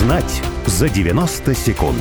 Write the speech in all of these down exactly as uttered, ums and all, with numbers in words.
Узнать за девяносто секунд.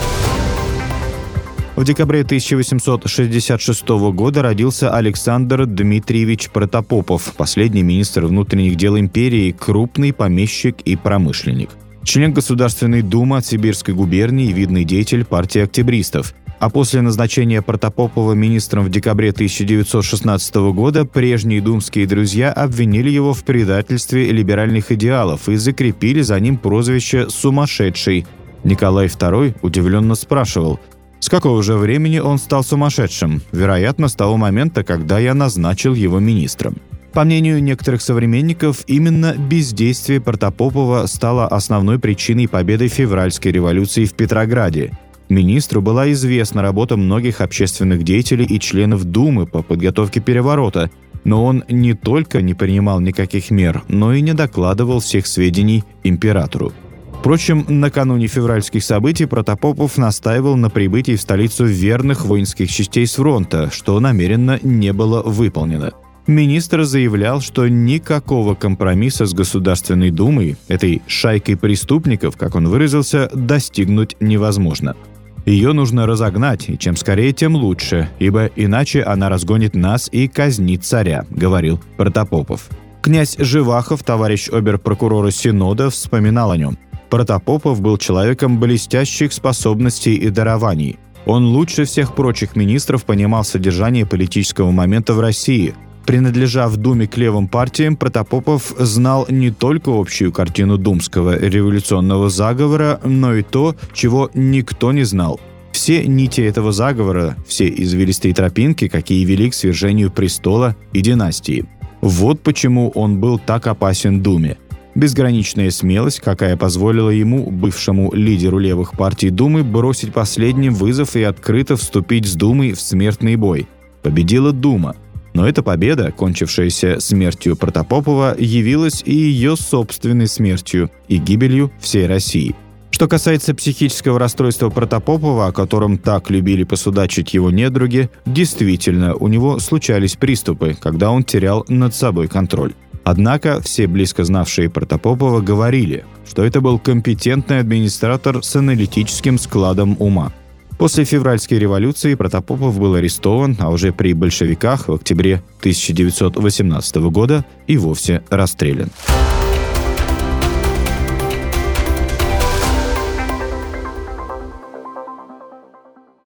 В декабре тысяча восемьсот шестьдесят шестого года родился Александр Дмитриевич Протопопов, последний министр внутренних дел империи, крупный помещик и промышленник. Член Государственной Думы от Сибирской губернии и видный деятель партии октябристов. А после назначения Протопопова министром в декабре тысяча девятьсот шестнадцатого года прежние думские друзья обвинили его в предательстве либеральных идеалов и закрепили за ним прозвище «сумасшедший». Николай второй удивленно спрашивал: с какого же времени он стал сумасшедшим? Вероятно, с того момента, когда я назначил его министром. По мнению некоторых современников, именно бездействие Протопопова стало основной причиной победы февральской революции в Петрограде. Министру была известна работа многих общественных деятелей и членов Думы по подготовке переворота, но он не только не принимал никаких мер, но и не докладывал всех сведений императору. Впрочем, накануне февральских событий Протопопов настаивал на прибытии в столицу верных воинских частей с фронта, что намеренно не было выполнено. Министр заявлял, что никакого компромисса с Государственной Думой, этой шайкой преступников, как он выразился, достигнуть невозможно. Ее нужно разогнать, и чем скорее, тем лучше, ибо иначе она разгонит нас и казнит царя, говорил Протопопов. Князь Живахов, товарищ обер-прокурора Синода, вспоминал о нем. Протопопов был человеком блестящих способностей и дарований. Он лучше всех прочих министров понимал содержание политического момента в России. Принадлежа в Думе к левым партиям, Протопопов знал не только общую картину думского революционного заговора, но и то, чего никто не знал. Все нити этого заговора, все извилистые тропинки, какие вели к свержению престола и династии. Вот почему он был так опасен Думе. Безграничная смелость, какая позволила ему, бывшему лидеру левых партий Думы, бросить последним вызов и открыто вступить с Думой в смертный бой. Победила Дума. Но эта победа, кончившаяся смертью Протопопова, явилась и ее собственной смертью, и гибелью всей России. Что касается психического расстройства Протопопова, о котором так любили посудачить его недруги, действительно, у него случались приступы, когда он терял над собой контроль. Однако все близко знавшие Протопопова говорили, что это был компетентный администратор с аналитическим складом ума. После февральской революции Протопопов был арестован, а уже при большевиках в октябре тысяча девятьсот восемнадцатого года и вовсе расстрелян.